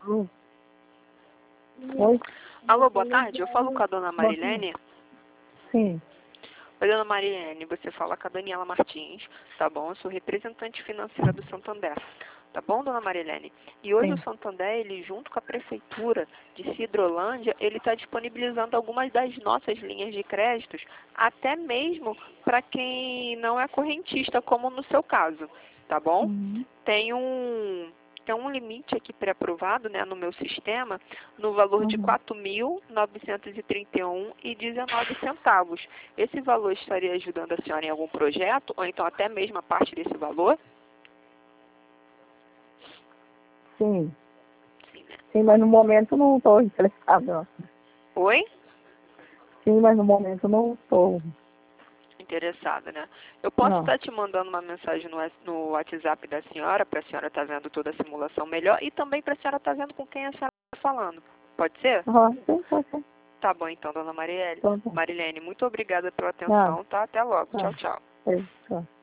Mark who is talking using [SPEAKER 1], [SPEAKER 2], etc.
[SPEAKER 1] Oi?
[SPEAKER 2] Alô, boa tarde. Eu falo com a dona Marilene.
[SPEAKER 1] Sim.
[SPEAKER 2] Oi, dona Marilene. Você fala com a Daniela Martins, tá bom? Eu sou representante financeira do Santander. Tá bom, dona Marilene? E hoje
[SPEAKER 1] Sim.
[SPEAKER 2] o Santander, ele junto com a Prefeitura de Sidrolândia, ele está disponibilizando algumas das nossas linhas de créditos, até mesmo para quem não é correntista, como no seu caso, tá bom?
[SPEAKER 1] Uhum.
[SPEAKER 2] Tem um limite aqui pré-aprovado, né, no meu sistema, no valor de R$ 4.931,19. Esse valor estaria ajudando a senhora em algum projeto, ou então até mesmo a parte desse valor?
[SPEAKER 1] Sim.
[SPEAKER 2] Sim, né?
[SPEAKER 1] Sim, mas no momento não estou interessada.
[SPEAKER 2] Oi?
[SPEAKER 1] Sim, mas no momento não estou.
[SPEAKER 2] Interessada, né? Eu posso
[SPEAKER 1] Não.
[SPEAKER 2] estar te mandando uma mensagem no WhatsApp da senhora, para a senhora estar vendo toda a simulação melhor, e também para a senhora estar vendo com quem a senhora está falando. Pode ser?
[SPEAKER 1] Sim, pode ser.
[SPEAKER 2] Tá bom então, dona Marilene.
[SPEAKER 1] Então, tá.
[SPEAKER 2] Marilene, muito obrigada pela
[SPEAKER 1] Nada.
[SPEAKER 2] atenção, tá? Até logo.
[SPEAKER 1] Tá.
[SPEAKER 2] Tchau, tchau.
[SPEAKER 1] Tá.